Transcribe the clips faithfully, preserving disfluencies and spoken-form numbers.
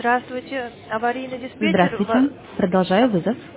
Здравствуйте, аварийный диспетчер. Здравствуйте. Ва- Продолжаю ав- вызов.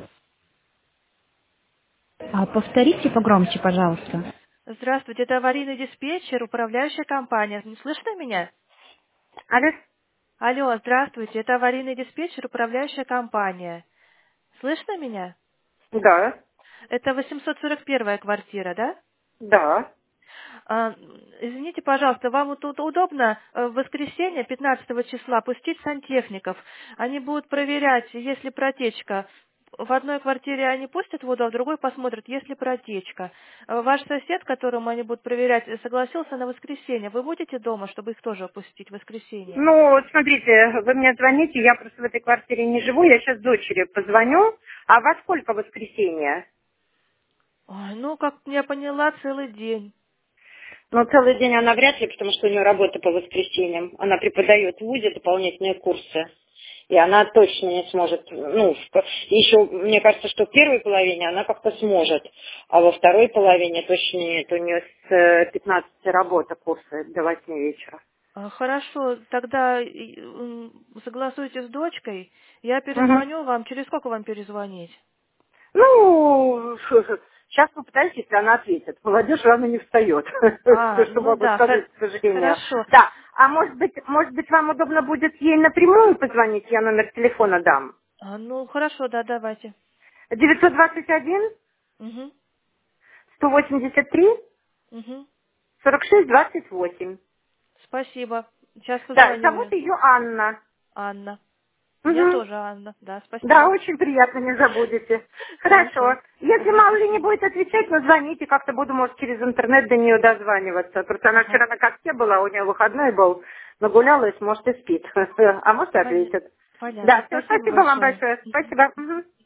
А, повторите погромче, пожалуйста. Здравствуйте, это аварийный диспетчер, управляющая компания. Не слышно меня? Алло? Алло, здравствуйте, это аварийный диспетчер, управляющая компания. Слышно меня? Да, Это восемьсот сорок первая квартира, да? да. А, извините, пожалуйста, вам вот тут удобно э, в воскресенье, пятнадцатого числа, пустить сантехников. Они будут проверять, есть ли протечка. В одной квартире они пустят воду, а в другой посмотрят, есть ли протечка. Э, Ваш сосед, которому они будут проверять, э, согласился на воскресенье. Вы будете дома, чтобы их тоже пустить в воскресенье? Ну, вот смотрите, вы мне звоните, я просто в этой квартире не живу, я сейчас дочери позвоню. А во сколько воскресенье? Ой, ну, как я поняла, целый день. Ну, целый день она вряд ли, потому что у нее работа по воскресеньям. Она преподает в ВУЗе дополнительные курсы. И она точно не сможет, ну, в- еще, мне кажется, что в первой половине она как-то сможет, а во второй половине точно нет. У нее с э, пятнадцати работа курсы до восьми вечера. А, Хорошо, тогда и, м, согласуйте с дочкой. Я Мгм. перезвоню вам. Через сколько вам перезвонить? Ну, сейчас попытаюсь, если она ответит. Молодежь рано не встает. Все, А, что ну могу да, хо- сказать, к сожалению. хорошо. Да, а может быть, может быть, вам удобно будет ей напрямую позвонить, я номер телефона дам. А, ну, хорошо, да, давайте. девятьсот двадцать один Угу, сто восемьдесят три угу. сорок шесть двадцать восемь. Спасибо. Сейчас Да, позвоню зовут мне. ее Анна. Анна. Меня Мгм. тоже Анна. Да, Да, спасибо. очень приятно, не забудете. Хорошо. Хорошо. Если Ага, мало ли не спасибо. будет отвечать, ну звоните, как-то буду, может, через интернет до нее дозваниваться. Просто она Ага. вчера на катке была, у нее выходной был, нагулялась, может, и спит. А может, и Поня- ответит. Понятно. Да, все, Спасибо спасибо вам большое. большое. Мгм. Спасибо. Мгм.